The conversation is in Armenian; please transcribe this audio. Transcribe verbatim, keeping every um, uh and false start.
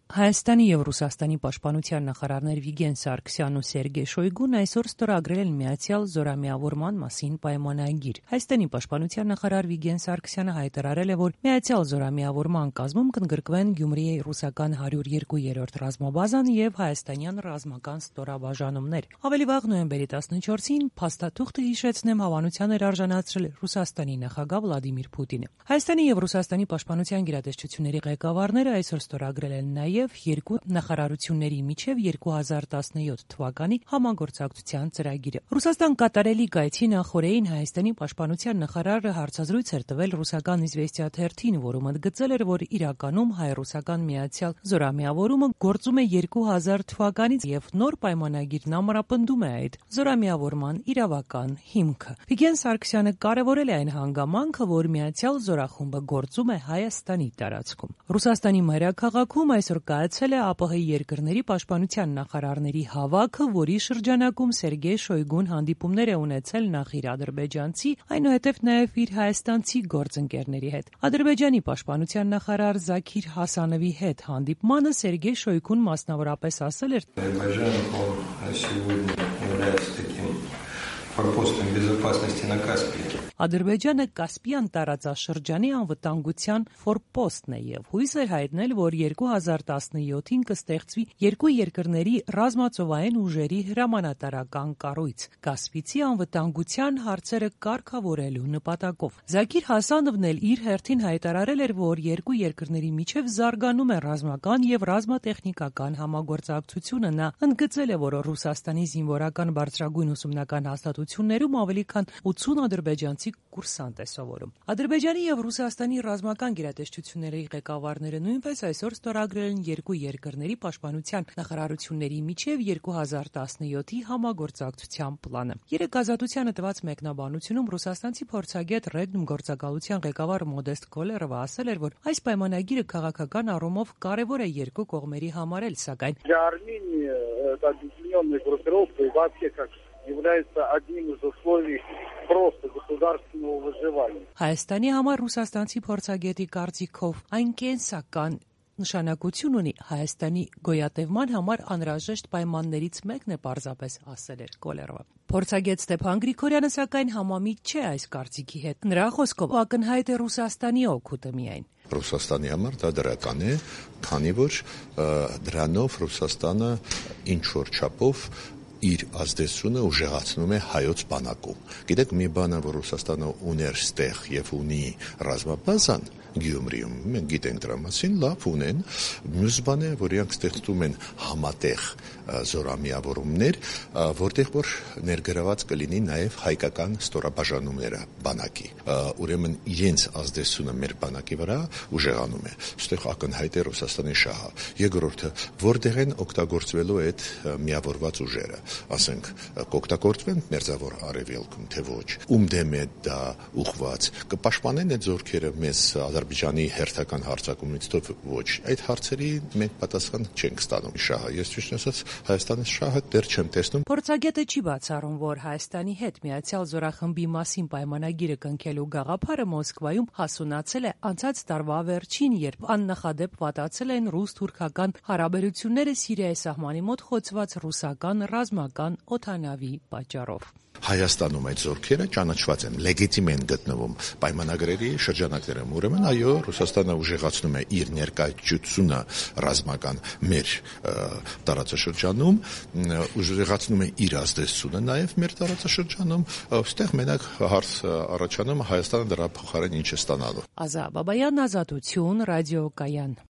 Հայաստանի և Ռուսաստանի պաշտպանության նախարարներ Վիգեն Սարգսյանն ու Սերգեյ Շոյգուն այսօր ստորագրել են միացյալ զորամիավորման մասին պայմանագիր։ Հայաստանի պաշտպանության նախարար Վիգեն Սարգսյանը հայտարարել է, որ միացյալ զորամիավորման կազմում կընդգրկվեն Գյումրիի ռուսական հարյուր երկու ռազմաբազան և հայաստանյան ռազմական ստորաբաժանումներ։ Ավելի վաղ նոյեմբերի տասնչորսին փաստաթուղթը, հիշեցնեմ, հավանության էր արժանացրել Ռուսաստանի նախագահ Վլադիմիր Պուտինը։ Հայաստանի և Ռուսաստանի պաշտպանության գերատեսչությունների ղեկավարները այսօր ստորագրել են նաև երկու նախարարությունների միջև երկու հազար տասնյոթ թվականի համագործակցության ծրագիրը։ Ռուսաստան կատարելի գայթի նախօրեին Հայաստանի պաշտպանության նախարարը հարցազրույց էր տվել ռուսական «Իզվեստիա» թերթին, որում ընդգծել էր, որ իրականում հայ-ռուսական միացյալ զորամիավորումը գործում է երկու հազար թվականից և նոր պայմանագիրն ամրապնդում է այդ զորամիավորման իրավական հիմքը։ Վիգեն Սարգսյանը կարևորել է այն հանգամանքը, որ միացյալ զորախումբը գործում է Հայաստանի տարածքում։ Ռուսաստանի մայրաքաղաքում այսօր կայացել է ԱՊՀ երկրների պաշտպանության նախարարների հավաքը, որի շրջանակում Սերգեյ Շոյգուն հանդիպումներ է ունեցել նախ իր ադրբեջանցի, այնուհետև նաև իր հայաստանցի գործընկերների հետ։ Ադրբեջանի պաշտպանության նախարար Զաքիր Հասանովի հետ հանդիպմանը Սերգեյ Շոյգուն մասնավորապես ասել էր. Ադրբեջանը Կասպիան տարածաշրջանի անվտանգության ֆորպոստն է և հույս էր հայտնել, որ երկու հազար տասնյոթին կստեղծվի երկու երկրների ռազմածովային ուժերի հրամանատարական կառույց՝ Կասպիցի անվտանգության հարցերը կարգավորելու նպատակով։ Զաքիր Հասանովն էլ իր հերթին հայտարարել էր, որ երկու երկրների միջև զարգանում է ռազմական և ռազմատեխնիկական համագործակցությունը։ Նա ընդգծել է, որ Ռուսաստանի զինվորական բարձրագույն ուսումնական հաստատություններում ավելի քան ութսուն ադրբեջանցի կուրսանտ է սովորում։ Ադրբեջանի և Ռուսաստանի ռազմական գերատեսչությունների ղեկավարները նույնպես այսօր ստորագրել են երկու երկրների պաշտպանության նախարարությունների միջև երկու հազար տասնյոթի համագործակցության պլանը։ Երեկ Ազատությանը տված մեկնաբանությունում ռուսաստանցի փորձագետ Ռեգնում գործակալության ղեկավար Մոդեստ Կոլերովը ասել էր, որ այս պայմանագիրը քաղաքական առումով կարևոր է երկու կողմերի համար էլ, սակայն является одним из условий просто государственного выживания. Հայաստանի համար ռուսաստանցի փորձագետի կարծիքով այն կենսական նշանակություն ունի Հայաստանի գոյատևման համար անհրաժեշտ պայմաններից մեկն է, պարզապես ասել էր Կոլերովը։ Փորձագետ Ստեփան Գրիգորյանը սակայն համամիտ չէ այս կարծիքի հետ։ Նրա խոսքով ակնհայտ է Ռուսաստանի օգուտը միայն։ Ռուսաստանի համար դա դրական է, քանի որ դրանով Ռուսաստանը ինչ որ չափով իր ազդեցությունը ուժեղացնում է հայոց բանակում։ Գիտեք, մի բան է, որ Ռուսաստանը ուներ ստեղ եւ ունի ռազմաբազան Գյումրիում, մենք գիտենք դրա մասին, լավ ունեն, մյուս բան է, որ իրանք ստեղծում են համատեղ զորամիավորումներ, որտեղ որ ներգրաված կլինի նաև հայկական ստորաբաժանումները բանակի։ Ուրեմն իրենց ազդեցությունը մեր բանակի վրա ուժեղանում է։ Այստեղ ակնհայտ է Ռուսաստանի շահը։ Երկրորդը, որտեղ են օգտագործվելու այդ միավորված ուժերը, ասենք, կօգտագործվեն մերձավոր արևելքում, թե ոչ, ում դեմ է դա ուղղված, կպաշտպանեն այդ զորքերը մեզ Ադրբեջանի հերթական հարձակումից թե ոչ։ Այդ հարցերի մենք պատասխան չենք ստանում շահը։ Ես ճիշտ ասած Հայաստանի շահը դեռ չեմ տեսնում։ Փորձագետը չի բացառում, որ Հայաստանի հետ միացյալ զորախմբի մասին պայմանագիրը կնքելու գաղափարը Մոսկվայում հասունացել է անցած տարվա վերջին, երբ աննախադեպ վատացել են ռուս-թուրքական հարաբերությունները Սիրիայի սահմանի մոտ խոցված ռուսական ռազմական օդանավի պատճառով։ Հայաստանում այդ զորքերը ճանաչված են, լեգիտիմ են գտնվում պայմանագրերի շրջանակներում։ Ուրեմն այո, Ռուսաստանը ուժեղացնում է իր ներկայացությունը ռազմական մեր տարածաշրջանում, ուժեղացնում է իր ազդեցությունը նաև մեր տարածաշրջանում, այստեղ մենակ հարց առաջանում Հայաստանը դրա փոխարեն ինչ է ստանալու։ Ազա Բաբայան, Ազատություն, ռադիոկայան։